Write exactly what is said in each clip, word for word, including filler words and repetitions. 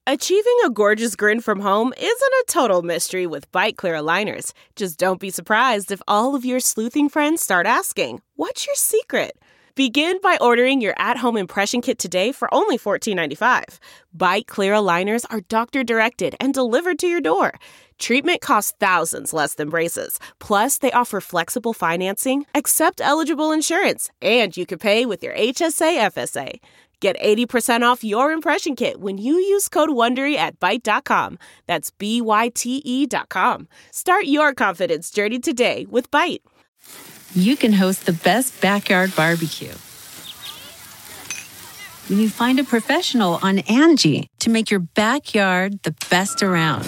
Achieving a gorgeous grin from home isn't a total mystery with Byte Clear aligners. Just don't be surprised if all of your sleuthing friends start asking, "What's your secret?" Begin by ordering your at-home impression kit today for only fourteen ninety-five. Byte Clear aligners are doctor-directed and delivered to your door. Treatment costs thousands less than braces. Plus, they offer flexible financing, accept eligible insurance, and you can pay with your H S A F S A. Get eighty percent off your impression kit when you use code WONDERY at byte dot com. That's B Y T E dot com. Start your confidence journey today with Byte. You can host the best backyard barbecue when you find a professional on Angie to make your backyard the best around.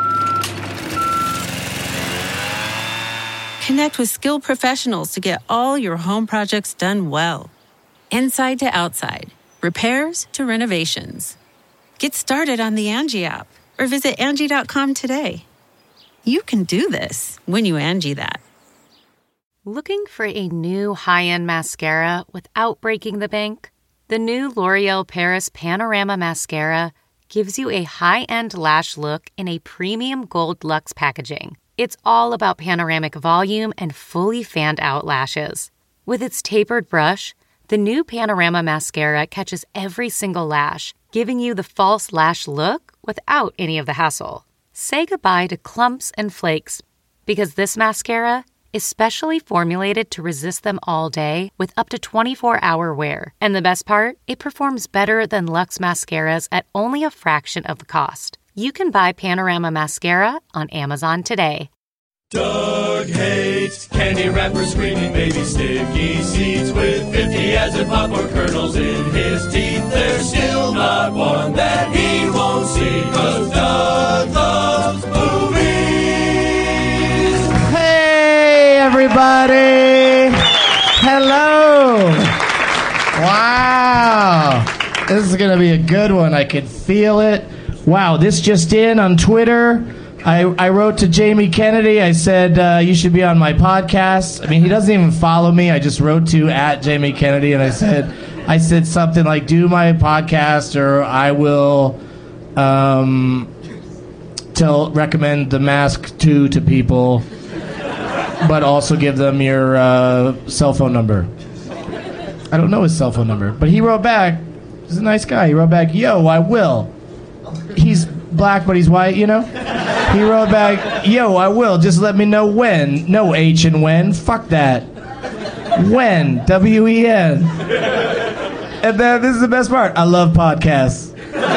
Connect with skilled professionals to get all your home projects done well. Inside to outside. Repairs to renovations. Get started on the Angie app or visit Angie dot com today. You can do this when you Angie that. Looking for a new high-end mascara without breaking the bank? The new L'Oreal Paris Panorama Mascara gives you a high-end lash look in a premium gold luxe packaging. It's all about panoramic volume and fully fanned-out lashes. With its tapered brush, the new Panorama Mascara catches every single lash, giving you the false lash look without any of the hassle. Say goodbye to clumps and flakes, because this mascara is specially formulated to resist them all day with up to twenty-four hour wear. And the best part? It performs better than Luxe mascaras at only a fraction of the cost. You can buy Panorama Mascara on Amazon today. Doug hates candy wrappers, screaming baby sticky seeds with fifty acid popcorn kernels in his teeth. There's still not one that he won't see, 'cause Doug loves movies. Hey, everybody. Hello. Wow. This is going to be a good one. I can feel it. Wow, this just in on Twitter. I, I wrote to Jamie Kennedy. I said, uh, you should be on my podcast. I mean, he doesn't even follow me. I just wrote to at Jamie Kennedy, and I said, I said something like, do my podcast, or I will um, tell recommend The Mask two to people, but also give them your uh, cell phone number. I don't know his cell phone number, but he wrote back. He's a nice guy. He wrote back, yo, I will. He's black, but he's white, you know? He wrote back, yo, I will. Just let me know when. No H and when. Fuck that. When. W E N. And then this is the best part. I love podcasts.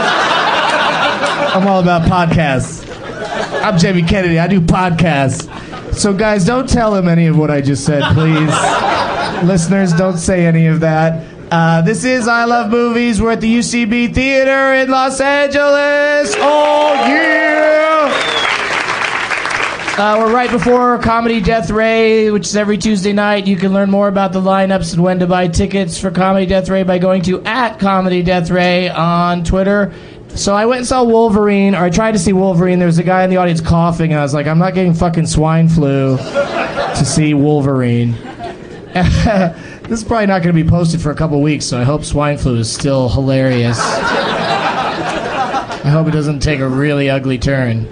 I'm all about podcasts. I'm Jamie Kennedy. I do podcasts. So, guys, don't tell him any of what I just said, please. Listeners, don't say any of that. Uh, this is I Love Movies. We're at the U C B Theater in Los Angeles. Oh, yeah! Uh, we're right before Comedy Death Ray, which is every Tuesday night. You can learn more about the lineups and when to buy tickets for Comedy Death Ray by going to at Comedy Death Ray on Twitter. So I went and saw Wolverine, or I tried to see Wolverine. There was a guy in the audience coughing, and I was like, I'm not getting fucking swine flu to see Wolverine. This is probably not going to be posted for a couple weeks, so I hope swine flu is still hilarious. I hope it doesn't take a really ugly turn.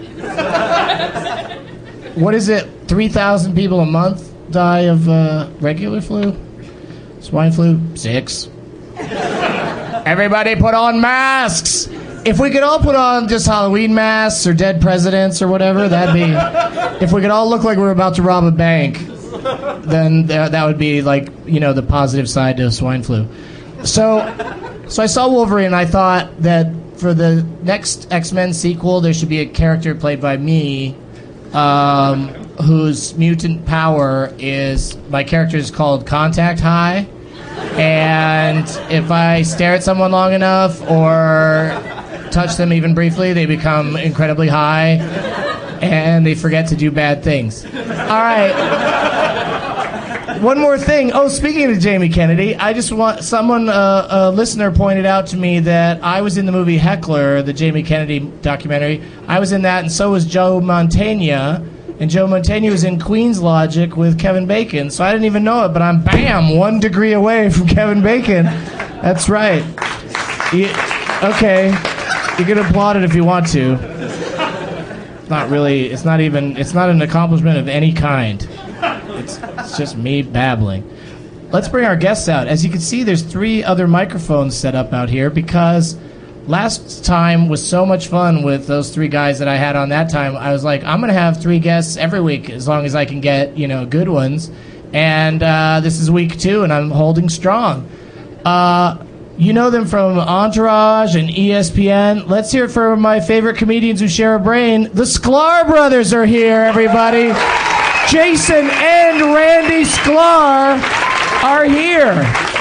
What is it? three thousand people a month die of uh, regular flu? Swine flu? Six. Everybody put on masks! If we could all put on just Halloween masks or dead presidents or whatever, that'd be... If we could all look like we're about to rob a bank, then th- that would be like, you know, the positive side to swine flu. So, so I saw Wolverine, and I thought that for the next X-Men sequel, there should be a character played by me, um, whose mutant power is, my character is called Contact High, and if I stare at someone long enough or touch them even briefly, they become incredibly high, and they forget to do bad things. All right. One more thing. Oh, speaking of Jamie Kennedy, I just want someone, uh, a listener pointed out to me that I was in the movie Heckler, the Jamie Kennedy documentary. I was in that, and so was Joe Mantegna. And Joe Mantegna was in Queen's Logic with Kevin Bacon. So I didn't even know it, but I'm, bam, one degree away from Kevin Bacon. That's right. Yeah, okay. You can applaud it if you want to. Not really. It's not even. It's not an accomplishment of any kind. It's, it's just me babbling. Let's bring our guests out. As you can see, there's three other microphones set up out here because last time was so much fun with those three guys that I had on that time. I was like, I'm going to have three guests every week as long as I can get, you know, good ones. And uh, this is week two, and I'm holding strong. Uh, you know them from Entourage and E S P N. Let's hear it for my favorite comedians who share a brain. The Sklar brothers are here, everybody. Jason and Randy Sklar are here.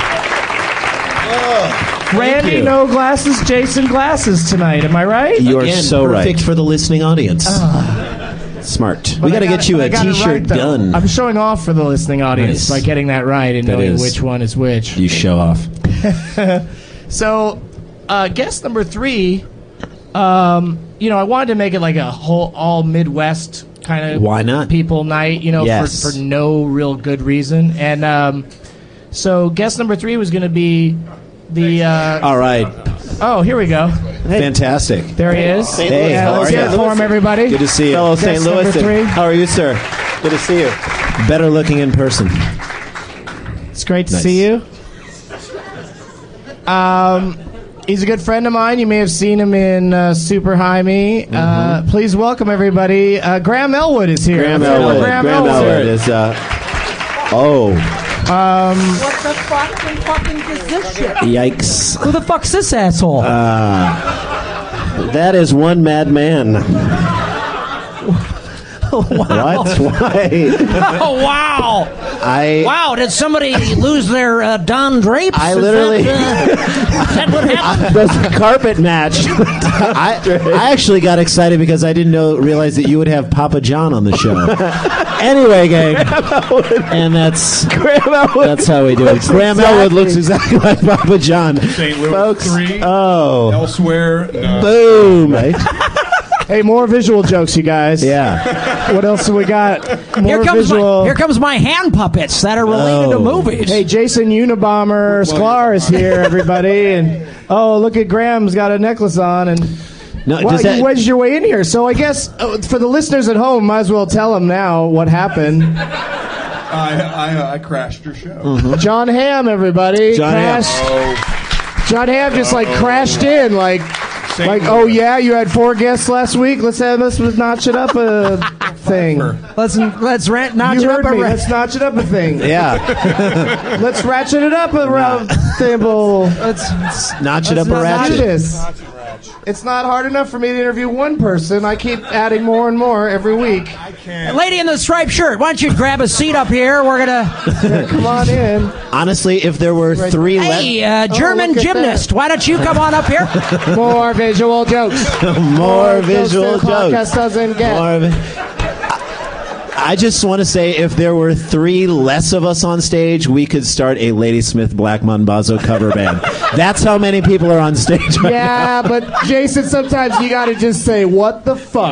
Oh, Randy, you. no glasses. Jason, glasses tonight. Am I right? You are Again, so perfect right. for the listening audience. Uh, Smart. but We got to I get you but a I got it T-shirt right, though. done. I'm showing off for the listening audience Nice. by getting that right and That knowing is. which one is which. You show off. So, uh, guest number three, um, you know, I wanted to make it like a whole all Midwest kind of Why not? people night, you know, Yes. for, for no real good reason. And um, so guest number three was going to be the... Uh, All right. oh, here we go. Fantastic. There he is. Hey, yeah, how let's are hear you? it for him, everybody. Good to see you. Fellow Guest Saint number Louis. three. How are you, sir? Good to see you. Better looking in person. It's great to Nice. see you. Um, he's a good friend of mine. You may have seen him in uh, Super High Me. Uh, Mm-hmm. please welcome everybody. Uh, Graham Elwood is here. Graham Let's hear it for Elwood. Graham Graham Elwood. Elwood is. Uh, oh, What the fuck and fucking is this shit? Yikes. Who the fuck's this asshole? that is one mad man. What? Why? Oh, wow. I. Wow, did somebody lose their uh, Don Drapes? I Is literally- That, uh, is that what happened? Does carpet match? I, I actually got excited because I didn't know realize that you would have Papa John on the show. Anyway, gang, and that's Graham Elwood. that's how we do it. Looks Graham exactly- Elwood looks exactly like Papa John. Saint Louis Folks. three. Oh, Elsewhere, no. boom! Hey, more visual jokes, you guys. Yeah. What else have we got? More Here comes, visual. my, here comes my hand puppets that are related to Oh. movies. Hey, Jason Unabomber Sklar is here, everybody. And oh, look at Graham's got a necklace on. And No, well, does that, you wedged your way in here. So I guess uh, for the listeners at home, might as well tell them now what happened. I, I, uh, I crashed your show. John Hamm, everybody. John Hamm. crashed. Oh, John Hamm just like crashed in, like, Saint like, Louis. oh yeah, you had four guests last week. Let's have let's notch it up a thing. Let's let's rant, notch You it heard up a me. ra- Let's notch it up a thing. yeah. Let's ratchet it up a round table. Let's, let's, Notch it let's up a not- Do ratchet. this. It's not hard enough for me to interview one person. I keep adding more and more every week. Lady in the striped shirt, why don't you grab a seat up here? We're gonna. Come on in. Honestly, if there were three Hey, le- uh, German Oh, look at gymnast, why don't you come on up here? More visual jokes. more visual jokes. The podcast jokes. doesn't get. More of- I just want to say, if there were three less of us on stage, we could start a Ladysmith Black Mambazo cover band. That's how many people are on stage right Yeah, but Jason, sometimes you gotta just say, "What the fuck?"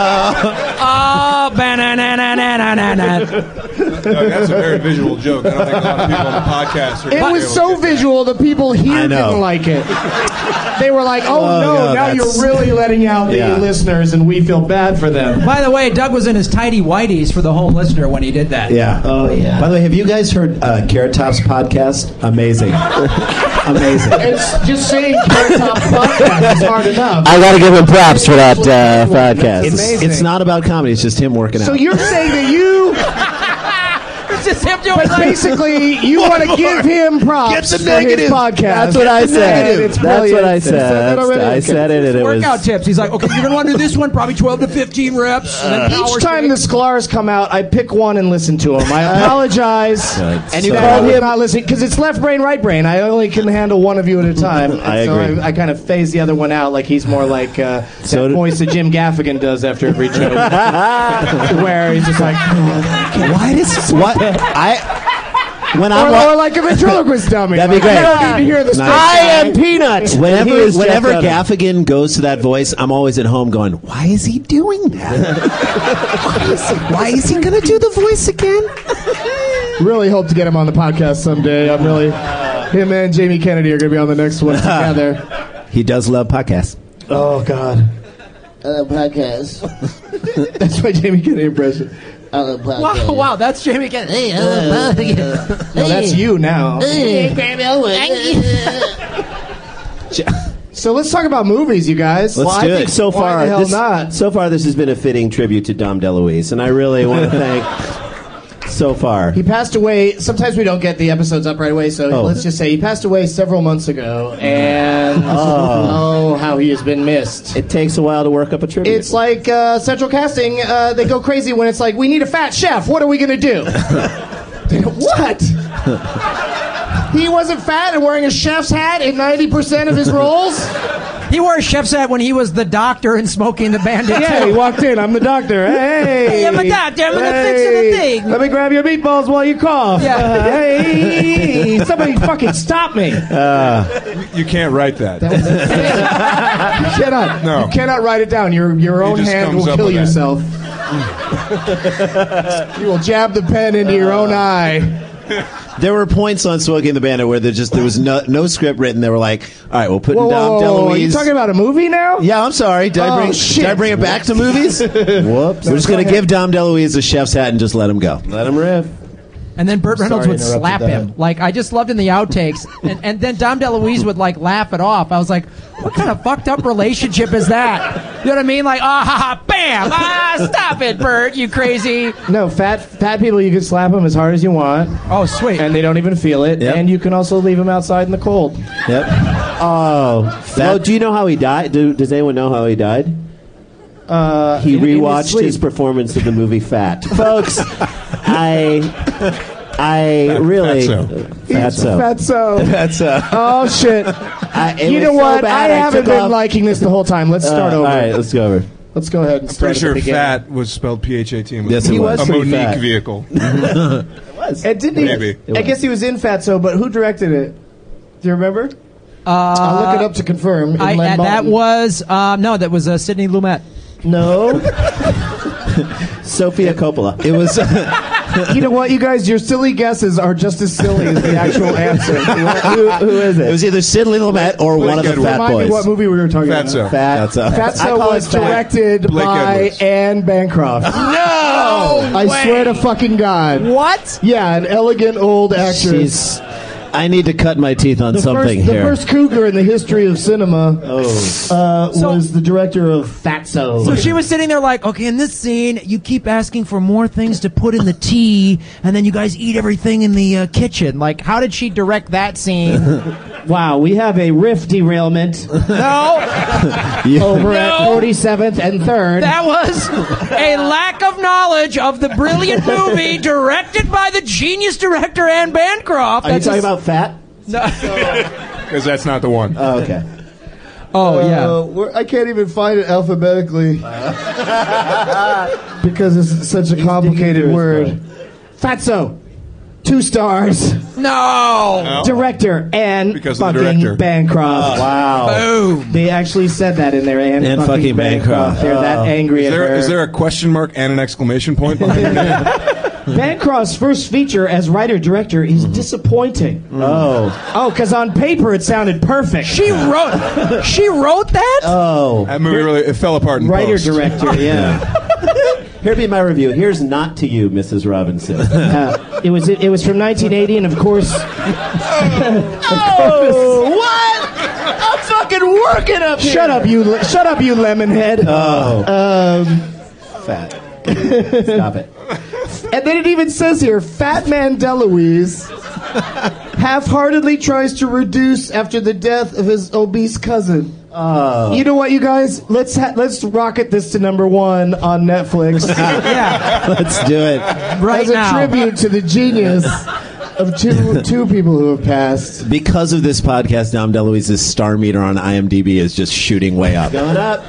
Oh, banana. no, that's a very visual joke. I don't think a lot of people on the podcast are It gonna was be able so to get that. visual. The people here I know. didn't like it. They were like, "Oh, Oh, no, no, now that's- you're really letting out the Yeah. listeners, and we feel bad for them." By the way, Doug was in his tidy whities for the home listener when he did that. Yeah. Oh yeah. By the way, have you guys heard uh, Carrot Top's podcast? Amazing. Amazing. It's just saying Carrot Top podcast is hard enough. I got to give him props for that uh, podcast. It's, amazing. it's not about comedy. It's just him working So out. you're saying that you, It's just him doing but like, basically, you want to give him props Get the for negative. his podcast. That's what I Get the said. negative. It's That's brilliant. what I You said. that That's- already? I said it, and it was. workout tips. He's like, okay, you're going to want to do this one, probably twelve to fifteen reps. And then power Each time the shake. Sklars come out, I pick one and listen to them. I apologize. And you that got I was him. not listening because it's left brain, right brain. I only can handle one of you at a time. I And so agree. I, I kind of phase the other one out, like he's more like uh, So that do- voice that Jim Gaffigan does after every joke, where he's just like, Why does what I when or, I'm or wa- like a ventriloquist dummy. That'd be Like, great. You don't need to hear the Nice. straight I guy. am Peanut. He whenever is Jeff whenever Dunham. Gaffigan goes to that voice, I'm always at home going, why is he doing that? why is he, why is he gonna do the voice again? Really hope to get him on the podcast someday. I'm really him and Jamie Kennedy are going to be on the next one together. He does love podcasts. Oh, God. I love podcasts. That's my Jamie Kennedy impression. I love podcasts. Wow, wow, that's Jamie Kennedy. Hey, I love podcasts. No, that's you now. Hey, Grammy So let's talk about movies, you guys. Let's well, do I it. think So why far, the hell this, not? so far, this has been a fitting tribute to Dom DeLuise, and I really want to thank. So far, he passed away. Sometimes we don't get the episodes up right away, so Oh. let's just say he passed away several months ago, and oh, how he has been missed. It takes a while to work up a tribute. It's like uh, Central Casting. Uh, they go crazy when it's like, we need a fat chef. What are we going to do? They go, what? He wasn't fat and wearing a chef's hat in ninety percent of his roles? He wore a chef's hat when he was the doctor in Smokey and the Bandit. Yeah, too. he walked in. I'm the doctor. Hey, Hey, I'm a doctor. I'm gonna fix the thing. Let me grab your meatballs while you cough. Yeah. Uh, hey, somebody fucking stop me. You, you can't write that. You cannot. No. You cannot write it down. Your your own just hand comes will up kill with that. yourself. You will jab the pen into your own eye. There were points on Smoking the Bandit where there just there was no, no script written. They were like, "All right, we'll put Whoa, in whoa, Dom whoa, whoa. Are you DeLuise." talking about a movie now? Yeah, I'm sorry. Did I Oh, bring shit. did I bring it back to movies? Whoops. We're just go gonna ahead. give Dom DeLuise a chef's hat and just let him go. Let him riff. And then Burt Reynolds Sorry, would interrupted slap that. him. Like, I just loved in the outtakes. And, and then Dom DeLuise would, like, laugh it off. I was like, what kind of fucked up relationship is that? You know what I mean? Like, ah, ha, ha, bam! Ah, stop it, Burt, you crazy. No, fat fat people, you can slap them as hard as you want, Oh, sweet. and they don't even feel it. Yep. And you can also leave them outside in the cold. Yep. Oh, well, do you know how he died? Do, does anyone know how he died? Uh, He in- in his rewatched sleep. his performance of the movie Fat. Folks, I, I really, Fatso. Fatso. Fatso. That's uh. Oh shit! I, it You was know so what? bad, I haven't took been off- liking this the whole time. Let's start Uh, over. All right, let's go over. Let's go ahead and start Pretty sure at the beginning. fat was spelled P H A T and was Yes, a it was. a pretty Monique fat. vehicle. And didn't he? Maybe. I guess he was in Fatso, but who directed it? Do you remember? Uh, I'll look it up to confirm. I, Inland uh, that Mountain. was, um, no, that was uh, Sidney Lumet. No. Sophia Coppola. It was. You know what, you guys? Your silly guesses are just as silly as the actual answer. who, who is It it? was either Sid Lumet or one of the Edwards. Fat Remind me Boys. what movie we were talking Fatso. about. Fat. That's uh, Fatso call was it Fat. directed Blake by Edwards. Anne Bancroft. no. I swear to fucking God. What? Yeah, an elegant old actress. She's. I need to cut my teeth on the something first, here. The first cougar in the history of cinema oh. uh, So- was the director of Fatso. So she was sitting there like, okay, in this scene, you keep asking for more things to put in the tea, and then you guys eat everything in the uh, kitchen. Like, how did she direct that scene? Wow, we have a riff derailment No, over at No. forty-seventh and third. that was a lack of knowledge of the brilliant movie directed by the genius director Anne Bancroft. Are you That's talking just- about Fat? Because that's not the one. Oh, okay. Oh, yeah. Uh, we're- I can't even find it alphabetically because it's such a complicated digging through word. his Fatso, two stars. No. Director and Because of the fucking director. Bancroft. Wow. Boom. They actually said that in there. And, And fucking Bancroft. They're that angry Is at there, her. is there a question mark and an exclamation point behind it? Bancroft's first feature as writer-director is disappointing. Oh. Oh, because on paper it sounded perfect. She wrote. She wrote that. Oh. That movie really it fell apart in post. Writer-director, yeah. Here be my review. Here's Not to You, Missus Robinson. Uh, it was it, was from nineteen eighty, and of course, Oh, what? I'm fucking working up here. shut up, you le- shut up, you lemonhead. Oh. Um, Fat. Stop it. and then it even says here, Fat Man DeLuise half-heartedly tries to reduce after the death of his obese cousin. Oh. You know what, you guys? Let's ha- let's rocket this to number one on Netflix Yeah. Let's do it. Right as a now. tribute to the genius of two two people who have passed. Because of this podcast, Dom DeLuise's star meter on IMDb is just shooting way up. Going up.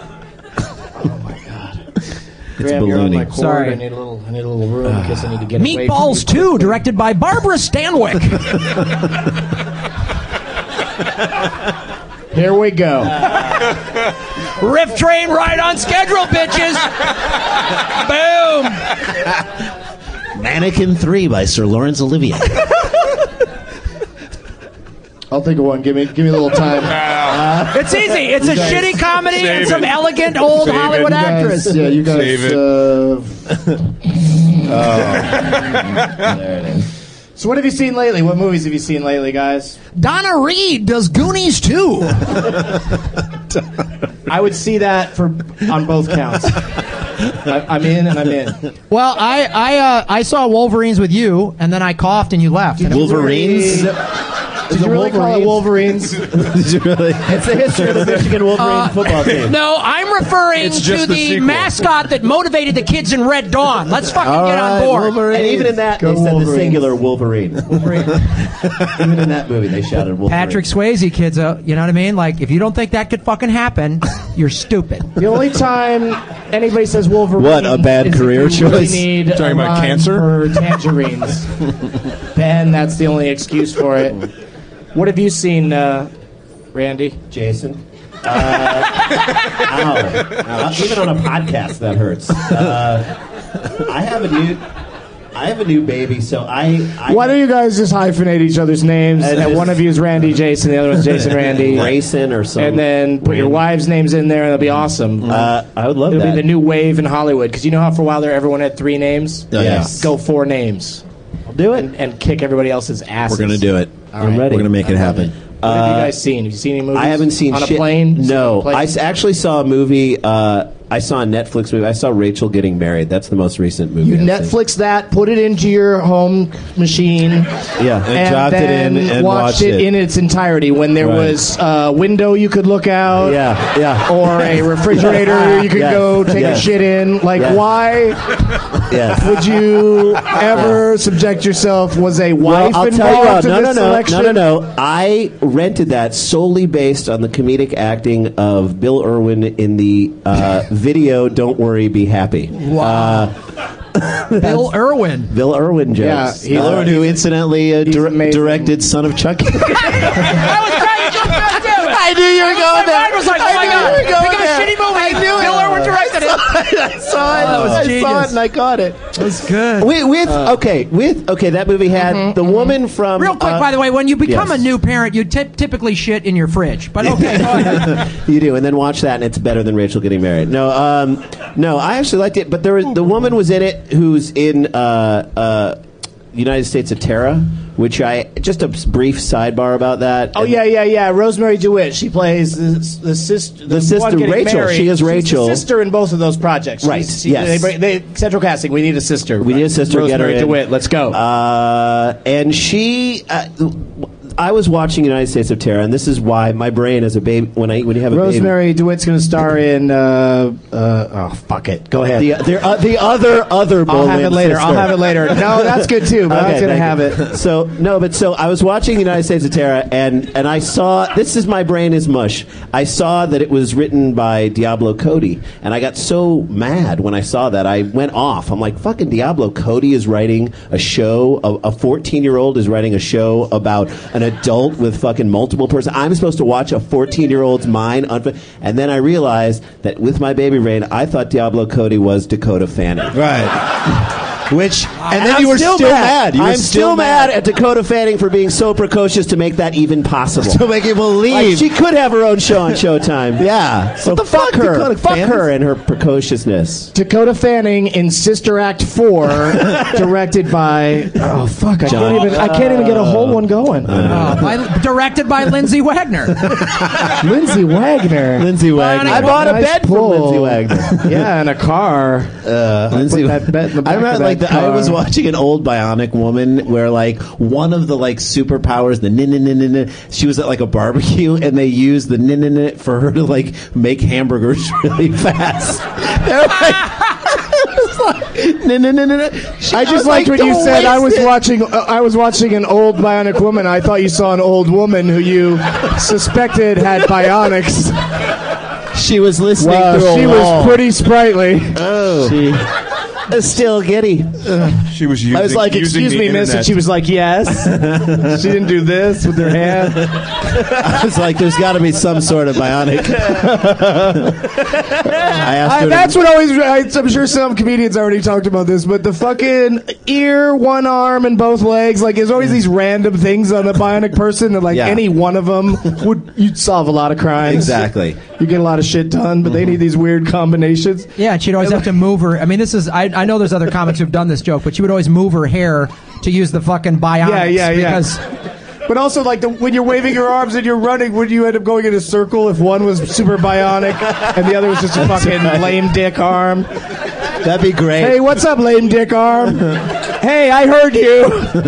It's Graham, you're on my ballooning. cord. Sorry. I need a little. I need a little room in case I need to get away from Meatballs you. two, directed by Barbara Stanwyck. Here we go. Riff train right on schedule, bitches. Boom. Mannequin three by Sir Laurence Olivier. I'll think of one. Give me give me a little time. Uh, it's easy. It's a guys- shitty comedy Save and some it. elegant old Save it. Hollywood You guys- actress. Yeah, you guys. Save it. Uh, oh. There it is. So what have you seen lately? What movies have you seen lately, guys? Donna Reed does Goonies too. I would see that for on both counts. I, I'm in and I'm in. Well, I I uh, I saw Wolverines with you, and then I coughed and you left. And it was- Wolverines? Did you really call it Wolverines? Did you really? It's the history of the Michigan Wolverine Uh, football team. No, I'm referring It's to just the, the sequel. mascot that motivated the kids in Red Dawn. Let's fucking All get on right, board. Wolverine. And even in that, Go they said the Wolverines. singular Wolverine. Even in that movie, they shouted Wolverine. Patrick Swayze, kids, uh, you know what I mean? Like, if you don't think that could fucking happen, you're stupid. The only time anybody says Wolverine, What, a bad is career if you really choice? Need Talking a about rhyme cancer? for tangerines. Ben, that's the only excuse for it. What have you seen, uh, Randy? Jason. Uh, ow. Ow. Even on a podcast, that hurts. Uh, I have a new, I have a new baby, so I. I Why don't you guys just hyphenate each other's names? And And just- one of you is Randy Jason, the other one's Jason Randy. Grayson or something? And then put your wives' names in there, and it'll be awesome. Uh, I would love It'll that. be the new wave in Hollywood, because you know how for a while there everyone had three names? Oh, yeah. Yes. Go four names. I'll do it. And, and kick everybody else's asses. We're gonna do it. All right. We're gonna make it happen. What have you guys seen? Have you seen any movies? I haven't seen On a shit. plane? Seen No, on a plane? I s- actually saw a movie. Uh, I saw a Netflix movie. I saw Rachel Getting Married. That's the most recent movie. You I've seen. Netflix that, put it into your home machine, Yeah. And and dropped it then in and watched watched it, it. in its entirety. When there Right. was a window you could look out, Yeah. Yeah. or a refrigerator you could Yes. go take Yes. a shit in. Like, Yes. why Yes. would you ever subject yourself? Was a Well, wife I'll tell you involved what. in No, no, this no, selection? no, no, no. I rented that solely based on the comedic acting of Bill Irwin in the uh, video "Don't Worry, Be Happy." Wow. Bill Irwin. Bill Irwin jokes. Yeah, he's- Bill Irwin, who incidentally uh, he's dir- amazing. directed Son of Chucky. I was trying to jump that too. I knew you were going there. I was like, oh I my knew god, you were going we got there. a shitty movie. I knew it. Bill Irwin directed it. I saw it. that was I saw genius. it and I caught it. That was good. With, with okay, with okay, that movie had the woman from. Real quick, uh, by the way, when you become yes. a new parent, you ty- typically shit in your fridge. But okay, go ahead. You do, and then watch that, and it's better than Rachel Getting Married. No, um, no, I actually liked it, but there was the woman was in it who's in uh, uh, United States of Terra, which I just a brief sidebar about that. Oh And- yeah, yeah, yeah. Rosemary DeWitt. She plays the, the sister. The, sister, one getting Rachel. married. She is She's Rachel. the sister in both of those projects. Right, She's- she- yes. They, bring- they, central casting. We need a sister. We need a sister. Rosemary Get her in. DeWitt. Let's go. Uh, and she, uh, I was watching United States of Terra, and this is why my brain as a baby when I when you have a Rosemary DeWitt's going to star in. Uh, uh, oh fuck it. Go ahead. baby, the the, uh, the other other. I'll have it Boleyn later. I'll sister. have it later. No, that's good too. But Okay, I'm going to thank have you. it. So no, but so I was watching United States of Terra, and and I saw this is my brain is mush. I saw that it was written by Diablo Cody, and I got so mad when I saw that. I went off. I'm like, fucking Diablo Cody is writing a show. A fourteen year old is writing a show about an adult with fucking multiple person. I'm supposed to watch a fourteen year old's mind, unf- and then I realized that with my baby brain, I thought Diablo Cody was Dakota Fanning. Right. Which, and then I'm you were still, mad. You were I'm still mad at Dakota Fanning for being so precocious to make that even possible. To make it believe. Like, she could have her own show on Showtime. Yeah. So What the fuck fuck, her. Dakota fuck Fanning? her and her precociousness. Dakota Fanning in Sister Act four, directed by. Oh fuck! I John- can't even. I can't even get a whole one going. Uh, by, directed by Lindsay Wagner. Lindsay Wagner. Lindsay Wagner. I bought a Nice bed pull. from Lindsay Wagner. Yeah, in a car. Uh, Lindsay- Put that bet in the back I remember of like that the, I car. was watching an old Bionic Woman where like one of the like superpowers, the nin nin nin nin, nin, she was at like a barbecue and they used the nin nin nin for her to like make hamburgers really fast. They're like, nin nin nin nin. I just liked when you said I was watching. Uh, I was watching an old bionic woman. I thought you saw an old woman who you suspected had bionics. She was listening Wow, through a she wall. was pretty sprightly. Oh. She, Still giddy. She was using. I was like, using "Excuse the me, miss," and internet. she was like, "Yes." She didn't do this with her hand. I was like, there's got to be some sort of bionic. I asked I, her to- that's what always. I, I'm sure some comedians already talked about this, but the fucking ear, one arm, and both legs. Like, there's always these random things on a bionic person, and like Yeah. any one of them would you'd solve a lot of crimes. Exactly. You get a lot of shit done, but they need these weird combinations. Yeah, and she'd always have to move her. I mean, this is. I, I know there's other comics who've done this joke, but she would always move her hair to use the fucking bionics. Yeah, yeah, yeah. Because But also, like the, when you're waving your arms and you're running, would you end up going in a circle if one was super bionic and the other was just a fucking lame dick arm? That'd be great. Hey, what's up, lame dick arm? Hey, I heard you.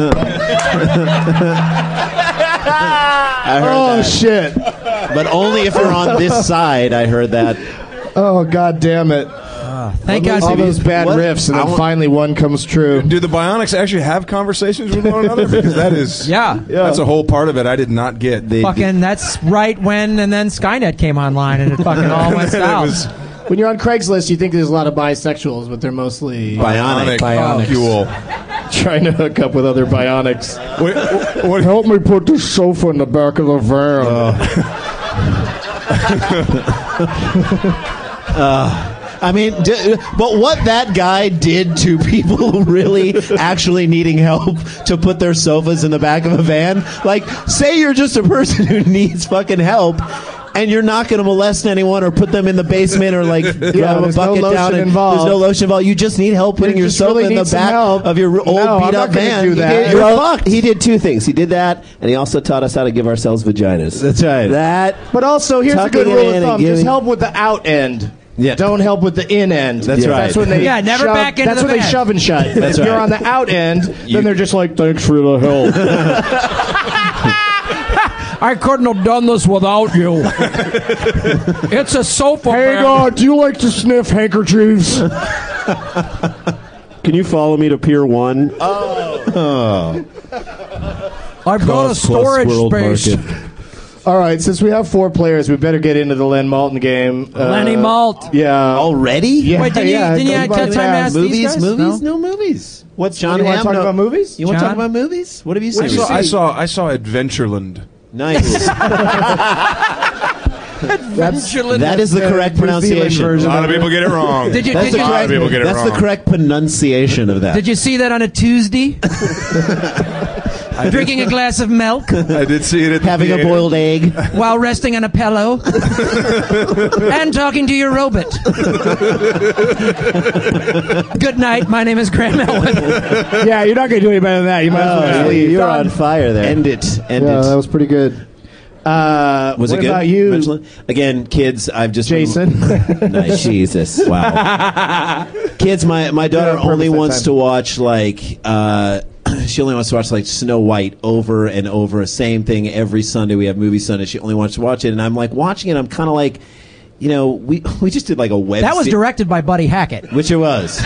I heard Oh that. shit! But only if you're on this side. I heard that. Oh god damn it! thank God. All those bad What? riffs, and I then want- finally one comes true. Do the bionics actually have conversations with one another? Because that is, Yeah. that's a whole part of it I did not get. They- Fucking, that's right when and then Skynet came online and it fucking all went It south. was When you're on Craigslist, you think there's a lot of bisexuals, but they're mostly Bionic. Bionics. Fuel. trying to hook up with other bionics. What, what, Help me put this sofa in the back of the van. I mean, d- but what that guy did to people really actually needing help to put their sofas in the back of a van. Like, say you're just a person who needs fucking help, and you're not going to molest anyone or put them in the basement or like grab a there's no bucket lotion down. And involved. There's no lotion involved. You just need help putting You your just sofa really in the need some back help. of your old No, I'm beat not up gonna van. do You that. did- You're Well, fucked. He did two things. He did that, and he also taught us how to give ourselves vaginas. That's right. That. But also, here's a Tucking good it rule in of and thumb: just giving- help with the out end. Yeah. Don't help with the in end. That's right. That's when they Yeah, never shove, back into That's the when they van. shove and shut. But That's if you're right. on the out end, then they're just like, "Thanks for the help." I couldn't have done this without you. It's a sofa. Hey, God, do you like to sniff handkerchiefs? Can you follow me to Pier One? I've got a storage space. All right, since we have four players, we better get into the Len Malton game. Uh, Lenny Malt. Yeah. Already? Yeah, Wait, didn't yeah, you, didn't you go have by time to fast. ask these Movies? guys? Movies? No? No movies. What's John You want to Hamm? talk No- about movies? You want to talk John? about movies? What have you seen? I saw, I saw I saw Adventureland. Nice. That's, That is the uh, correct New Zealand pronunciation. A version lot of people get it wrong. Did you, That's did the you, A lot of people get it That's wrong. the correct pronunciation of that. did you see that on a Tuesday? Drinking a glass of milk I did see it at the Having a theater. boiled egg. while resting on a pillow and talking to your robot. Good night. My name is Graham Elwood. yeah, you're not going to do any better than that. You might as well just Oh, leave. you're Done. on fire there. End it. End Yeah, it. that was pretty good. Uh, Was what it good? about you, Eventually? Again, kids, I've just Jason? Nice. Jesus, wow. Kids, my my daughter Yeah, only purpose that wants time. to watch like uh, she only wants to watch like Snow White over and over, same thing every Sunday. We have movie Sunday. She only wants to watch it, and I'm like watching it. I'm kind of like, you know, we we just did like a web. That was se- directed by Buddy Hackett. which it was.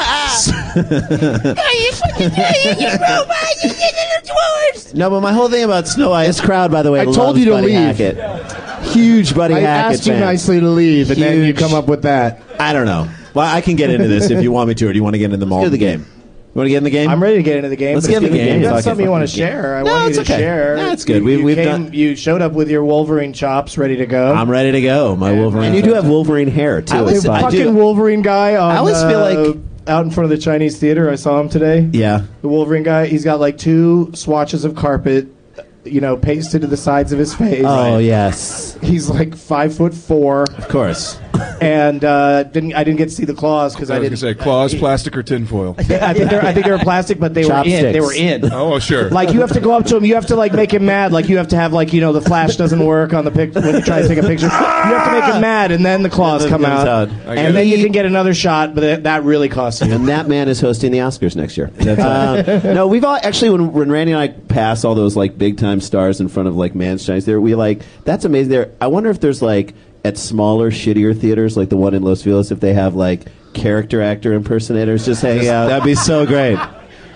No, but my whole thing about Snow White, this crowd, by the way, I told loves you to Buddy leave. Hackett. Huge Buddy I Hackett asked you fan. nicely to leave, and then you Huge. come up with that. I don't know. Well, I can get into this if you want me to, or do you want to get into the mall? do the game. You want to get in the game? I'm ready to get into the game. Let's but get if in the you- game. If you have Fuck it, something you fuck want it. to share, I No, want it's you to okay. share. No, it's good. You, We- you we've came- done- You showed up with your Wolverine chops ready to go. I'm ready to go. My Wolverine. And you do have Wolverine hair, too. I the was- I fucking do. Wolverine guy on, I always feel uh, like- out in front of the Chinese theater. I saw him today. Yeah. The Wolverine guy. He's got like two swatches of carpet, you know, pasted to the sides of his face. Oh yes, He's like five foot four, of course. and uh, didn't I didn't get to see the claws because I I, was going didn't. to say claws, plastic, or tinfoil. I think they're I think they were plastic, but they were in. They were in. Oh, sure. Like you have to go up to him. You have to like make him mad. Like you have to have like you know the flash doesn't work on the pic when you try to take a picture. You have to make him mad, and then the claws Then it come comes out, out. I get and then it. you can get another shot. But that- that really costs you. And that man is hosting the Oscars next year. Um, no, we've all actually when, when Randy and I pass all those like big time stars in front of like Man's Chinese there, we like that's amazing. There, I wonder if there's like at smaller, shittier theaters like the one in Los Feliz, if they have like character actor impersonators just hanging out. That'd be so great.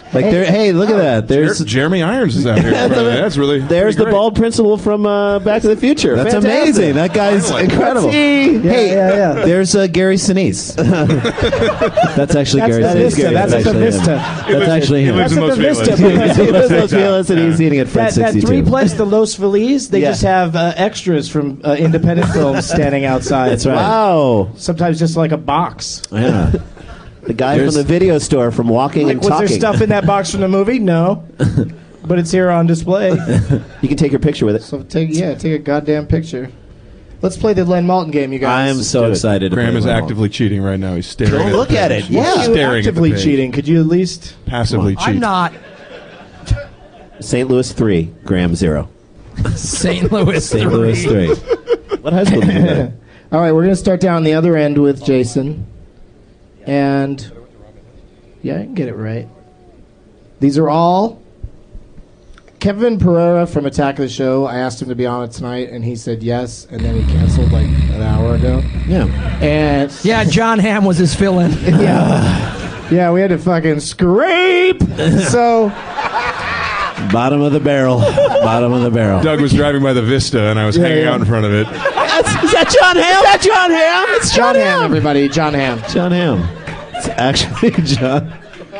Like there, hey, look at that. There's Jer- Jeremy Irons is out here. That's, That's really There's pretty the great. bald principal from uh, Back to the Future. That's Fantastic. amazing. That guy's Finally. incredible. See? Yeah, Hey, yeah, yeah. there's uh, Gary Sinise. That's actually That's Gary the Sinise. Vista. That's at the actually him. Vista. That's actually He him. lives in That's Los at the Vista. Feliz. He lives in Los Feliz and he's eating at Fred That, that sixty-two. three place, the Los Feliz, they Yeah. just have uh, extras from uh, independent films standing outside. That's right. Wow. Sometimes just like a box. Yeah. The guy There's- from the video store from Walking Like, and was Talking. there stuff in that box from the movie? No. But it's here on display. You can take your picture with it. So take yeah, take a goddamn picture. Let's play the Len Malton game, you guys. I'm so do it. excited. to Graham play is Len actively cheating right now. He's staring. Don't at look the at page. it. Yeah. He's You staring actively at the page. cheating. Could you at least? Passively cheat. I'm not Malton. Saint Louis three, Graham zero. Saint Louis. Saint Louis three. What high school did you go to? All right, we're going to start down the other end with Jason. And yeah, I can get it right. These are all Kevin Pereira from Attack of the Show. I asked him to be on it tonight, and he said yes, and then he canceled like an hour ago. Yeah. And Yeah, John Hamm was his fill-in. yeah, yeah, we had to fucking scrape. So Bottom of the barrel. Bottom of the barrel. Doug was driving by the Vista, and I was hanging yeah. out in front of it. That's, is that John Hamm? Is that John Hamm? It's John Hamm, everybody, John Hamm. John Hamm. It's actually John.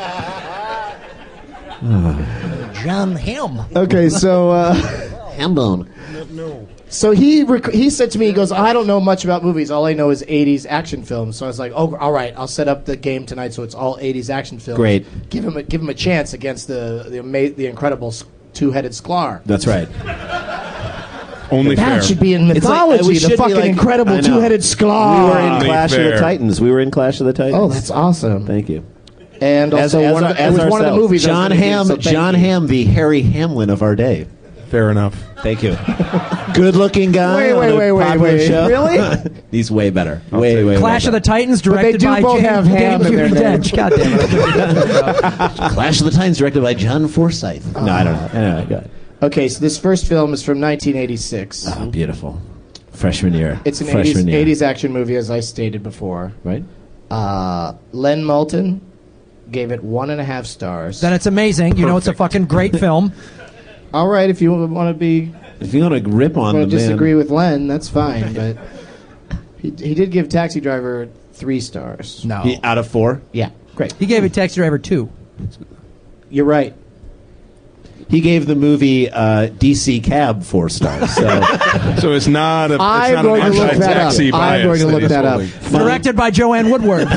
John Hamm. Okay, so uh, Hambone. so he rec- he said to me, he goes, I don't know much about movies. All I know is eighties action films. So I was like, oh, all right, I'll set up the game tonight so it's all eighties action films. Great. Give him a, give him a chance against the the, ama- the incredible s- two-headed Sklar. That's right. Only That fair. should be in It's like- mythology. we should the be fucking like- incredible I know. two-headed We Sklar. were in Only Clash of fair. the Titans. We were in Clash of the Titans. Oh, that's awesome. Thank you. And As, also as, one our- of the, as it was one of the ourselves. movies. I was John gonna do, Hamm. so thank John you. Hamm, the Harry Hamlin of our day. Fair enough. Thank you. Good-looking guy. Wait, on wait, a wait, wait, popular wait. show. Really? He's way better. Way, way, Clash way of the Titans, But they directed do by both James, have Hamm James in their Newton name. Dench. God damn it. better. Clash of the Titans, directed by John Forsythe. No, I don't know. Anyway, go ahead. Okay, so this first film is from nineteen eighty-six. Oh, beautiful. Freshman year. It's an Freshman eighties, year. eighties action movie, as I stated before. Right? Uh, Len Malton gave it one and a half stars. Then it's amazing. You know it's a fucking great film. All right, if you want to be If you want to rip on want the to disagree man, with Len, that's fine. But he, he did give Taxi Driver three stars. No. he, out of four, Yeah, great. He gave it Taxi Driver two. You're right. he gave the movie uh, D C Cab four stars. So So it's not a. It's I'm not going an to look that up. anti-taxi I'm bias going to look he's that up. holding. Directed by Joanne Woodward.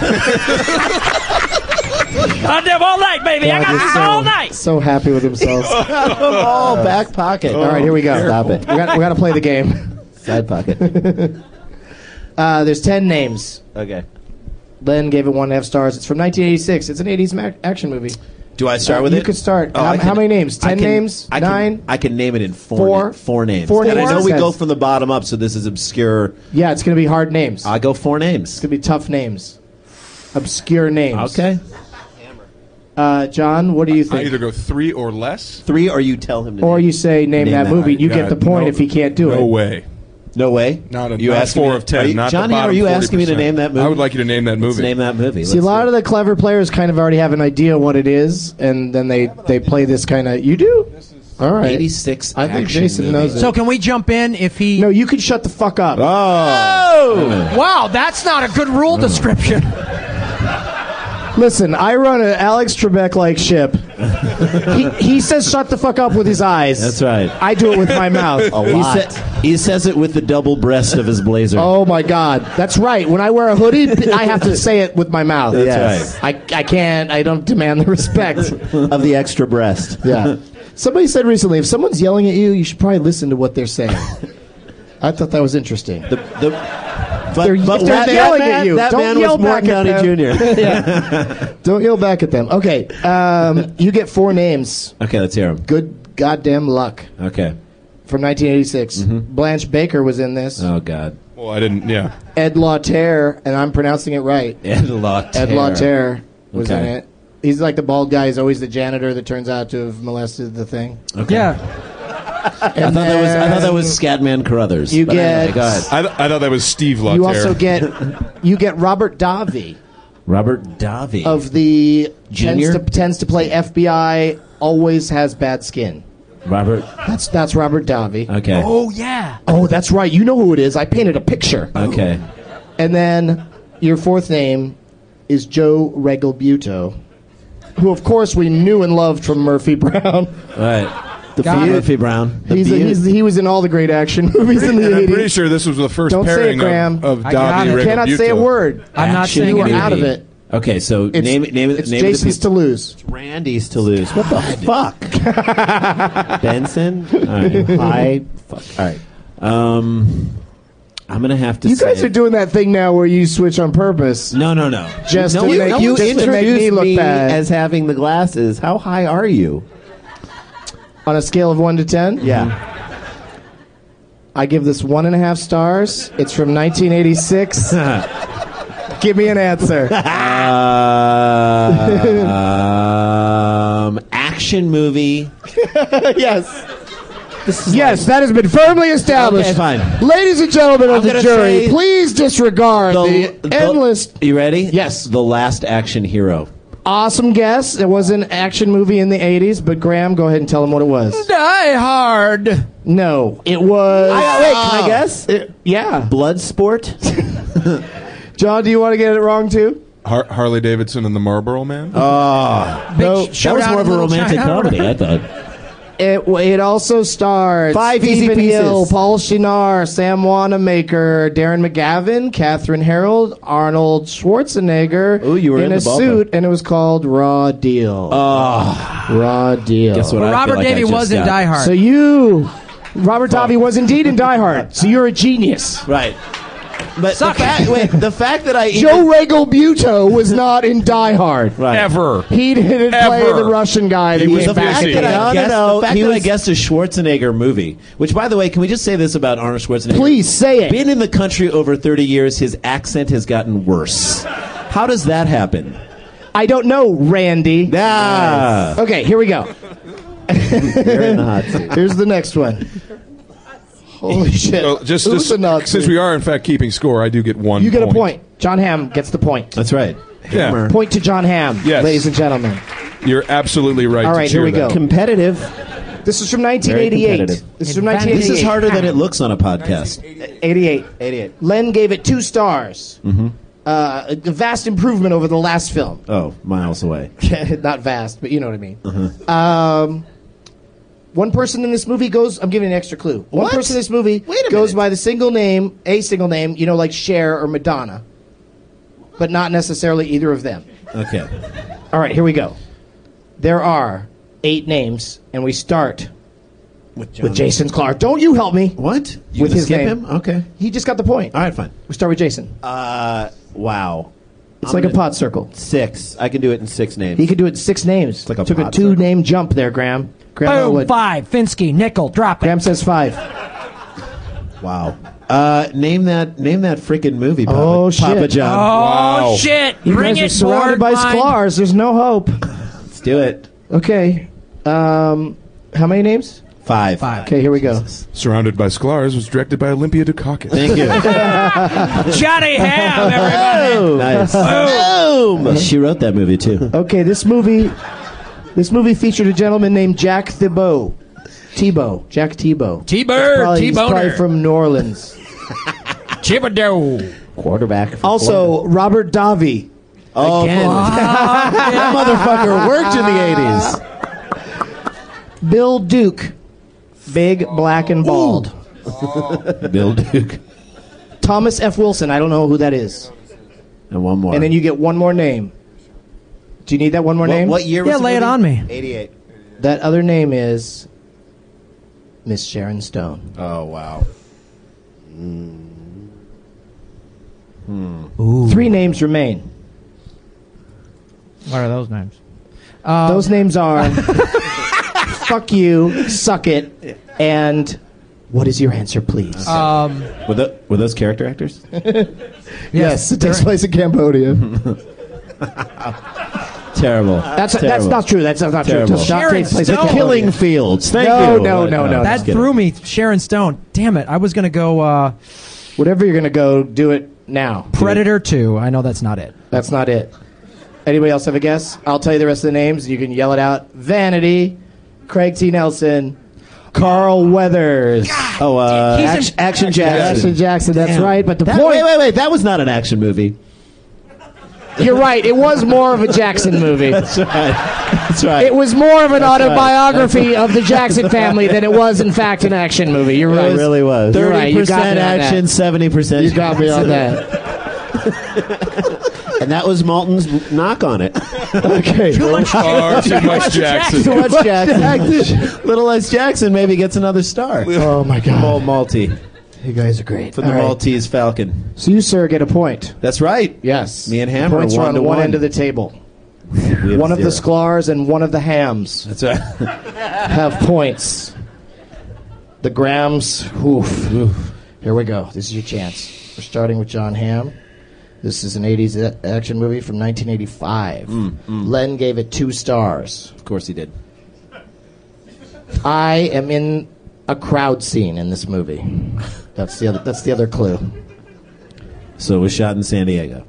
I did all night, baby. I God, got you're this so, all night. so happy with himself. oh, back pocket. All right, here we go. Stop it. We got, we got to play the game. Side pocket. Uh, there's ten names. Okay. Len gave it one and a half stars. It's from nineteen eighty-six. It's an eighties ma- action movie. Do I start Uh, with you it? could start. Oh, how, I how can- many names? I Ten can- names? I can, Nine? I can name it in four. Four? na- four names. Four and names. I know we Says- go from the bottom up, so this is obscure. Yeah, it's going to be hard names. I go four It's names. going to be tough names. Obscure names. Okay. Uh, John, what do you I think? either go three or less. Three, or you tell him to. Or name. you say name, Name that, that. movie. You get God, the point no- if he can't do No it. way. No way. Not a, you not a asking four me- of ten. Are you, not Johnny, the bottom are you asking me to forty percent. name that movie? I would like you to name that movie. Let's name that movie. See, a Let's lot do of the clever players kind of already have an idea what it is, and then they, they play this kind of. You do? All right. eighty-six I think action Jason movie. knows it. So can we jump in if he... No, you can shut the fuck up. Oh. Wow, that's not a good rule description. Listen, I run an Alex Trebek-like ship. he, he says shut the fuck up with his eyes. That's right. I do it with my mouth. A He, lot. sa- he says it with the double breast of his blazer. Oh my God, that's right. When I wear a hoodie, I have to say it with my mouth. That's Yes. I, I can't. I don't demand the respect. of the extra breast. Yeah. Somebody said recently, if someone's yelling at you, you should probably listen to what they're saying. I thought that was interesting. The, the, but They're- but if they're that, yelling that man, at you, that don't man yell was Morton back at Downey them. Junior Yeah. Don't yell back at them. Okay, um, you get four names. Okay, let's hear him. Good goddamn luck. Okay. From nineteen eighty-six. Blanche Baker was in this. Oh God. Well, I didn't. Yeah. Ed Lawtere, and I'm pronouncing it right. Ed Lawtere. Ed Lawtere was Okay. in it. He's like the bald guy. He's always the janitor that turns out to have molested the thing. Okay. Yeah. I thought that was I thought that was Scatman Carruthers. You But get- anyway, go ahead. I, th- I thought that was Steve Lawtere. You also get you get Robert Davi. Robert Davi. Of the Junior? tends to, tends to play F B I, always has bad skin. Robert. That's that's Robert Davi. Okay. Oh yeah. Oh, that's right. You know who it is. I painted a picture. Okay. And then your fourth name is Joe Regalbuto, who of course we knew and loved from Murphy Brown. All right. The Got it. Murphy Brown. The He's a, Beaut. he's, he was in all the great action movies in the And I'm eighties. pretty sure this was the first Don't say it, pairing Graham. of, of I got Davi it. You Regalbuto. cannot say a word. I'm not Action saying You are anything. out of it. Okay, so It's, name it. Name it. it's name Jason's it to lose. Randy's to lose. What the fuck? Benson. All right. Hi. Fuck. All right. Um, I'm gonna have to. You say guys are doing that thing now where you switch on purpose. No, no, no. Just no, to you, make- you just to make introduced me look bad. as having the glasses. How high are you? On a scale of one to ten? Yeah. I give this one and a half stars. It's from nineteen eighty-six. Give me an answer. um, action movie. Yes. Yes, that has been firmly established. Okay, fine. Ladies and gentlemen of I'm the gonna jury, say please disregard the, the- endless You ready? Yes. The Last Action Hero. awesome guess. It was an action movie in the eighties, but Graham, go ahead and tell them what it was. Die Hard. No, it was. I, wait, can I guess? It- yeah. Bloodsport. John, do you want to get it wrong too? Har- Harley Davidson and the Marlboro Man. Oh, Big No, that was showdown more of in a Little romantic China. comedy. I thought. It it also stars Five easy Stephen pieces. Hill, Paul Shinar, Sam Wanamaker, Darren McGavin, Catherine Harold, Arnold Schwarzenegger Ooh, you were in, in a the ballpark. suit, and it was called Raw Deal. Oh, Raw Deal. guess what? But I Robert feel like I Davey just was in got. Die Hard. So you, Robert Davi was indeed in Die Hard. So you're a genius. Right. But the Suck it. fact, wait, the fact that I even, Joe Regalbuto was not in Die Hard. right. Ever. He didn't play Ever. the Russian guy that He was came The back fact Busy. at that the I end. guessed, no, the fact he that I was- guessed a Schwarzenegger movie, which, by the way, can we just say this about Arnold Schwarzenegger? Please say it. Been in the country over thirty years, his accent has gotten worse. How does that happen? I don't know, Randy. Ah, Okay, here we go. you're in the hot seat. Here's the next one. Holy shit. Well, just, Who's just the Nazi? since we are in fact keeping score, I do get one. You get a point. point. John Hamm gets the point. That's right. Yeah. Hammer. Point to John Hamm, Yes. ladies and gentlemen. You're absolutely right. All to right, cheer here we that. go. Competitive. This is from nineteen eighty-eight. competitive. This is from Advantage. nineteen eighty-eight. This is harder than it looks on a podcast. eighty-eight. eighty-eight. Len gave it two stars. Mm-hmm. Uh, a a vast improvement over the last film. Oh, miles away. Not vast, but you know what I mean. Uh-huh. Um, one person in this movie goes. I'm giving an extra clue. One What? person in this movie Wait a goes minute. by the single name, a single name, you know, like Cher or Madonna, but not necessarily either of them. Okay. All right, here we go. There are eight names, and we start With, with Jason Clark. Don't you help me? What? You With gonna his skip name. him? Okay. He just got the point. All right, fine. We start with Jason. Uh, wow. It's I'm like a gonna- pot circle. Six. I can do it in six names. He could do it in six names. like a Took a pot two-name jump there, Graham. Graham Boom, would. five. Finsky, nickel, drop it. Graham says five. Wow. Uh, name that. Name that freaking movie. Papa, Oh, shit. Papa John. Oh, Wow. shit. You Bring guys are it, surrounded by board, mind. sclars. There's no hope. Let's do it. Okay. Um, how many names? Five. Five. Okay, here we go. Surrounded by Sclars was directed by Olympia Dukakis. Thank you. Johnny Ham, everybody. Nice. Boom. She wrote that movie too. Okay, this movie, this movie featured a gentleman named Jack Thibault. Tebow. Jack Tebow. T-Bird, Probably, he's probably T-Boner. from New Orleans. Chibadow. Quarterback. for Also, Robert Davi. Oh, again. That motherfucker worked in the eighties. Bill Duke. Big, black, and bald. Bill Duke. Thomas F. Wilson. I don't know who that is. And one more. And then you get one more name. Do you need that one more what, name? what year Yeah, was the lay it movie? on me. eighty-eight. That other name is Miss Sharon Stone. Oh, wow. Three names remain. What are those names? Those names are Fuck You, Suck It, and What is your answer, please? Um, Were, the, were those character actors? yes, it takes place in Cambodia. Terrible. That's Terrible. that's not true. That's not Terrible. true. It does not Sharon take place in Stone. Cambodia. Killing Fields. Thank No, you. no, no, no. that just kidding. threw me. Sharon Stone. Damn it. I was going to go. Uh, Whatever you're gonna go, do it now. Predator two. I know that's not it. That's not it. Anybody else have a guess? I'll tell you the rest of the names. You can yell it out. Vanity, Craig T. Nelson, Carl Weathers. Oh, uh, He's action, an- action Jackson. Action Jackson, that's Damn. right. But the That- point... Wait, wait, wait. That was not an action movie. You're right. It was more of a Jackson movie. That's right. That's right. It was more of an That's right. autobiography of the Jackson family than it was, in fact, an action movie. You're right. It really was. You're right. thirty You got percent me on that. action, seventy percent. You got me on that. And that was Malton's knock on it. Okay. Too much, uh, too much Jackson. Too much Jackson. Little less Jackson maybe gets another star. Oh, my God. Old Malty. You guys are great. For the All right. Maltese Falcon. So you, sir, get a point. That's right. Yes. Me and Hammer Points are one on to one one. end of the table. We have One of the zero. Sklars and one of the Hams That's right. have points. The Grams, oof. Here we go. This is your chance. We're starting with John Hamm. This is an eighties a- action movie from nineteen eighty-five. Mm, Len gave it two stars. Of course he did. I am in a crowd scene in this movie. That's the other. That's the other clue. So it was shot in San Diego.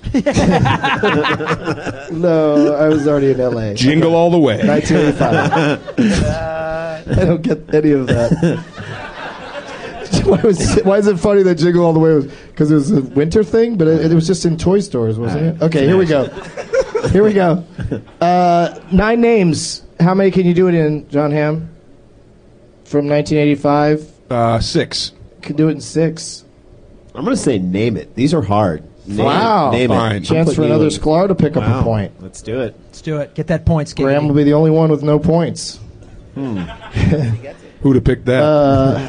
No, I was already in L A. Jingle all the way. nineteen eighty-five. I don't get any of that. Why, was, why is it funny that Jingle All the Way was... Because it was a winter thing, but it, it was just in toy stores, wasn't it? Okay, here we go. Here we go. Uh, nine names. How many can you do it in, John Hamm? From nineteen eighty-five? Uh, six. Can do it in six. I'm going to say name it. These are hard. Name Wow. It. Name Fine. it. Chance I'm for putting another you in. Sklar to pick up Wow. a point. Let's do it. Let's do it. Get that point, Skate. Graham will be the only one with no points. Who'd have picked that? Uh,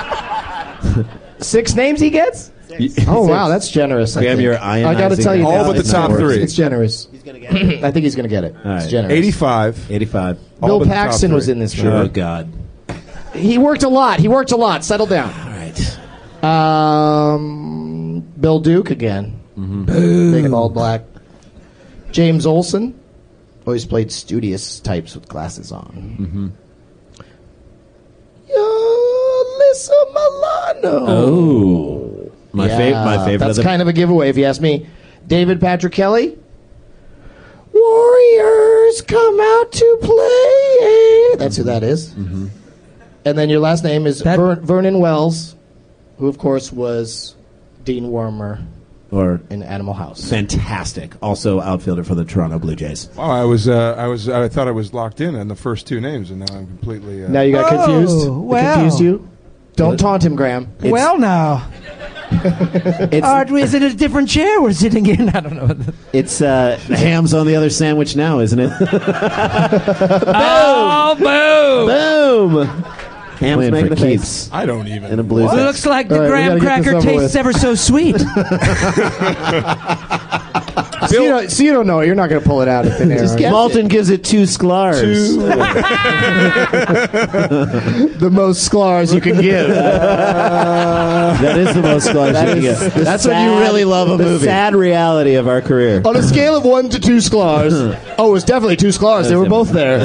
six names he gets? Oh, wow, that's generous. I, Graham, think. you're I got to ionizing tell you it. All now, but the it's top generous. three. It's generous. He's gonna get it. I think he's going to get it. All It's right. generous. eighty-five. eighty-five. All Bill but the top Paxton three. was in this Sure. Oh, movie. God. He worked a lot. He worked a lot. Settle down. All right. Um, Bill Duke again. Mm-hmm. Big and all black. James Olsen. Always played studious types with glasses on. Mm-hmm. Alyssa Milano. Oh. My, Yeah, fav- my favorite. That's of the- kind of a giveaway if you ask me. David Patrick Kelly. Warriors come out to play. That's who that is. Mm-hmm. And then your last name is That- Ver- Vernon Wells, who of course was Dean Wormer Or in Animal House. fantastic. Also outfielder for the Toronto Blue Jays. Wow, I was, uh, I was, I thought I was locked in on the first two names, and now I'm completely. Uh, Now you got Oh, confused. It well. confused you. Don't taunt him, Graham. Well, now. It's, Uh, is it a different chair we're sitting in? I don't know. it's uh, the ham's on the other sandwich now, isn't it? Oh, boom! Boom! Ham's Playing making for the keeps. face. I don't even. In a blue Well, it vest. looks like the All right, we graham gotta get this cracker over tastes with. ever so sweet. So you, don't, so you don't know. You're not going to pull it out of thin air. Just are get you? Malton gives it two sklars. The most sklars you can give. That is the most sklars That you can is get. the That's when sad- you really love a the movie. sad sad reality of our career. On a scale of one to two sklars. Oh, it was definitely two sklars. They were both there.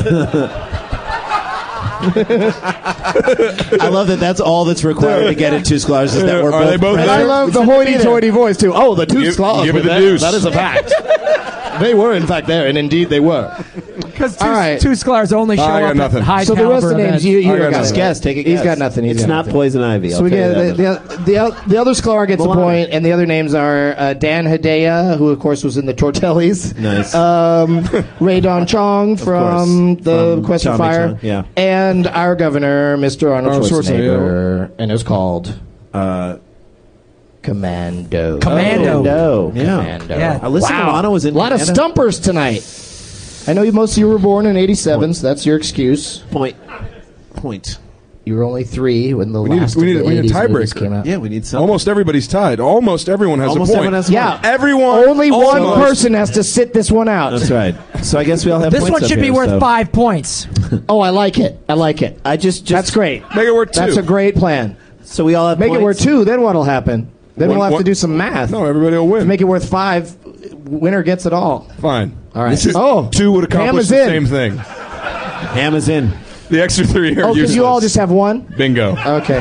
I love that. That's all that's required to get it two sklars. Is that we're Are both they both And there? I love the Which would be hoity-toity voice, too. Oh, the two Give- sklars give were it the there. deuce. That is a fact. They were, in fact, there, and indeed they were. Because two, All right. two sklars only show I got up nothing. at high So the rest of the caliber names, events. you, you I got got nothing. it. Guess, take a He's guess. got nothing. He's It's got not nothing. poison ivy. I'll So we tell you get the, that. the, the, the other sklar gets a Milano. point, and the other names are uh, Dan Hedaya, who of course was in the Tortellis. Nice. Um, Ray Don Chong from course. the From Quest for Chong Fire. Chong, yeah. And our governor, Mister Arnold Arnold Schwarzenegger, and it was called Uh, Commando. Commando. no. Yeah. Commando. Yeah. Alyssa Milano was in A lot of Commando. stumpers tonight. I know you, most of you were born in eighty-seven, so that's your excuse. Point. Point. You were only three when the We need a- last we need of a- the we need a eighties movies tiebreaker. came out. Yeah, we need something. Almost everybody's tied. Almost everyone has Almost a point. everyone has Yeah. one. Everyone. Only one almost. person has to sit this one out. That's right. So I guess we all have This points one up should be here, worth so. five points. Oh, I like it. I like it. I just, just That's great. Make it worth two. That's a great plan. So we all have Make points. it worth two, then what'll happen? Then One- we'll have one- to do some math. No, everybody will To win. make it worth five, winner gets it all. Fine. All right. This is- Oh, two would Ham accomplish is the in. same thing. Ham is in. The extra three are Oh, because useless. you all just have one? Bingo. Okay.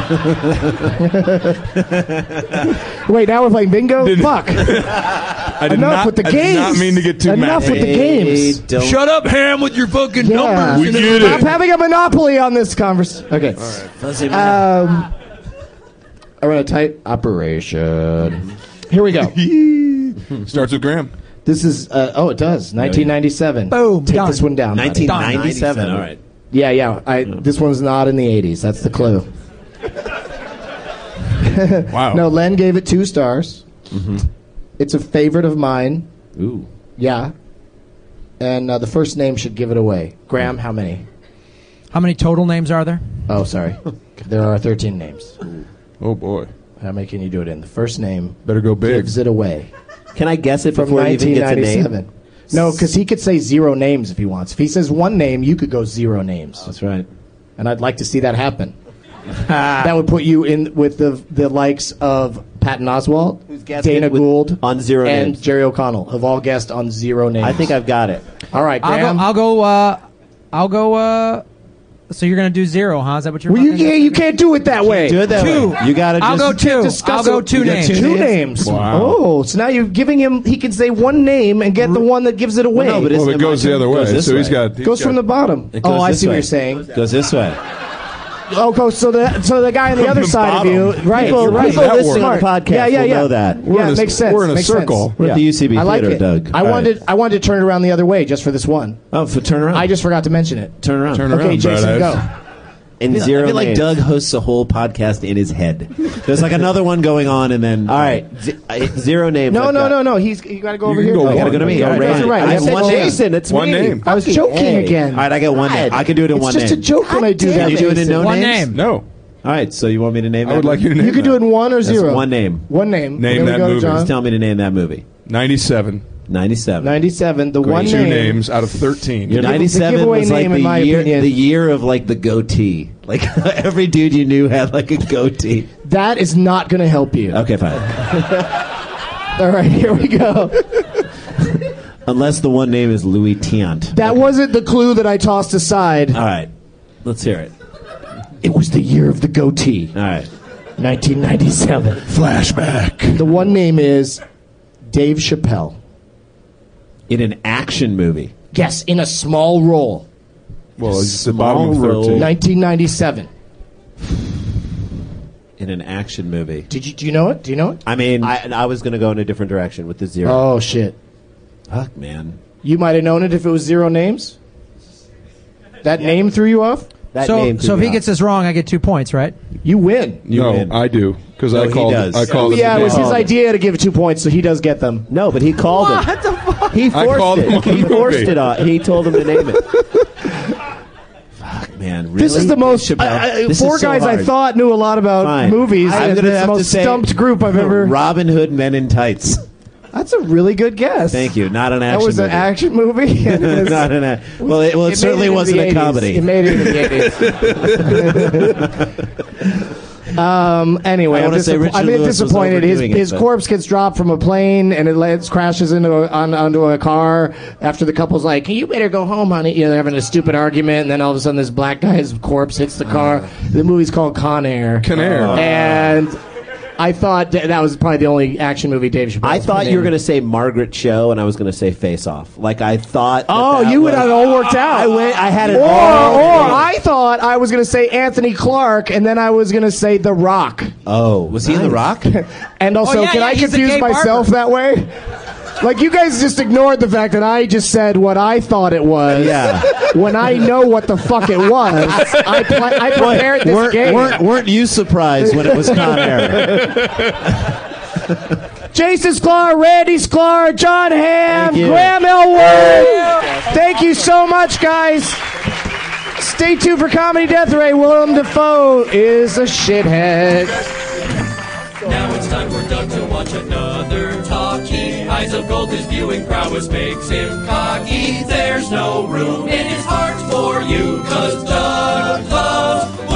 Wait, now we're playing bingo? Did- Fuck. I did Enough not, with the I games. did not mean to get too Enough mad. with the games. Don't- Shut up, Ham, with your fucking Yeah. numbers. We get Stop it. having a monopoly on this conversation. Okay. Um, I run a tight operation. Here we go. Starts with Graham. This is, uh, oh, it does. nineteen ninety-seven. Boom, Take done. this one down. buddy. nineteen ninety-seven. All right. Yeah, yeah. I, this one's not in the eighties. That's the clue. Wow. No, Len gave it two stars. It's a favorite of mine. Ooh. Yeah. And uh, the first name should give it away. Graham, how many? How many total names are there? Oh, sorry. There are thirteen names. Oh, boy. How many can you do it in? The first name Better go big. gives it away. Can I guess it From before he even nineteen gets a name? ninety-seven. No, because he could say zero names if he wants. If he says one name, you could go zero names. That's right. And I'd like to see that happen. That would put you in with the the likes of Patton Oswalt, Who's guessed Dana it with- Gould, on zero and names. Jerry O'Connell have all guessed on zero names. I think I've got it. All right, I'll Graham. go. I'll go. Uh, I'll go. Uh, so you're gonna do zero, huh? Is that what you're? well, you, fucking- yeah, you can't do it that way. Do it that Two. way. You got to I'll just go two. discuss I'll go it. two You got names. Two names. Wow. Oh, so now you're giving him. He can say one name and get the one that gives it away. no, but Well, Isn't it it goes my the turn? other Goes way. this So he's way. got. he's goes got- from the bottom. It Oh, goes I this see what way. you're saying. Goes this way. Oh, go- so the so the guy on the From other the side bottom. of you, right? People, You're right. people That listening works. on the podcast Yeah, yeah, will yeah. know that. We're yeah, in a- it makes sense. we're in a makes circle. sense. We're at the U C B I like Theater, it. Doug. I All right. wanted I wanted to turn it around the other way just for this one. Oh, for turn around. I just forgot to mention it. turn around. Turn Okay, around, Jason, Brad go. Ives. In I zero feel like names. Doug hosts a whole podcast in his head. There's like another one going on, and then All right, Z- uh, zero names. No, I've no, got. no, no. He's you got to go You over can here. go Oh, one. you gotta go to me. Yeah, All you right. guys are right. I I have said one Jason. It's One me. name. I was joking Hey. again. All right, I got one name. I can do it in It's one just name. a joke when I do Can that. you do it in Jason. no One names? name. No. All right, so you want me to name I that would like you to name You could that. do it in one or That's zero. one name. One name. Name Here we that go, movie. John. Just tell me to name that movie. ninety-seven. ninety-seven. ninety-seven. The one Two name. names out of thirteen. Your- ninety-seven giveaway was like name, the in my year, opinion. the year of like the goatee. Like every dude you knew had like a goatee. That is not going to help you. Okay, fine. All right, here we go. Unless the one name is Louis Tiant. That wasn't the clue that I tossed aside. All right, let's hear it. It was the year of the goatee. All right. nineteen ninety-seven. Flashback. The one name is Dave Chappelle. In an action movie. Yes, in a small role. Well, it's the Small bottom of role. thirteen. nineteen ninety-seven. In an action movie. Did you? Do you know it? Do you know it? I mean, I, I was going to go in a different direction with the zero. Oh shit! Fuck, man. You might have known it if it was zero names. That name threw you off. That so, name. so if he gets this wrong, I get two points, right? You win. You no, win. I do because No, I he called. does. I called. Yeah, it was his Called it. idea to give two points, so he does get them. No, but he called it. He I forced called him it. on He the forced movie. it on. He told him to name it. Fuck, man. Really? This is the most. Chappelle? I- I- This four is so guys I hard. thought knew a lot about Fine. movies. I'm and gonna it's have the to most say stumped group I've ever. Robin Hood Men in Tights. That's a really good guess. Thank you. Not an That action was movie. an action movie. And it was- Not an a- well, it, well, it, made certainly into wasn't the a eighties. comedy. It made it into the eighties. um. Anyway, I I'm, wanna say disapp- Richard I'm a bit Lewis was disappointed. His overdoing it, his but- corpse gets dropped from a plane and it lands, crashes into a, on, onto a car. After the couple's like, "You better go home, honey." You know, they're having a stupid argument, and then all of a sudden, this black guy's corpse hits the car. The movie's called Con Air. Con Air. And I thought that, that was probably the only action movie Dave Chappelle. I thought you were going to say Margaret Cho, and I was going to say Face Off. Like I thought. that Oh, that you would was- have it all worked out. I went. I had it Or, all. or I thought I was going to say Anthony Clark, and then I was going to say The Rock. Oh, Was he in The Rock? And also, Oh, yeah, can yeah, I he's a confuse gay myself barber. that way? Like, you guys just ignored the fact that I just said what I thought it was. Yeah. When I know what the fuck it was. I, pla- I prepared this weren't, game. weren't weren't you surprised when it was Con Air? Jason Sklar, Randy Sklar, John Hamm, Thank you. Graham Elwood. Thank you so much, guys. Stay tuned for Comedy Death Ray. Willem Dafoe is a shithead. Now it's time for Doug to watch another talkie. Eyes of gold, his viewing prowess makes him cocky. There's no room in his heart for you, cause Doug loves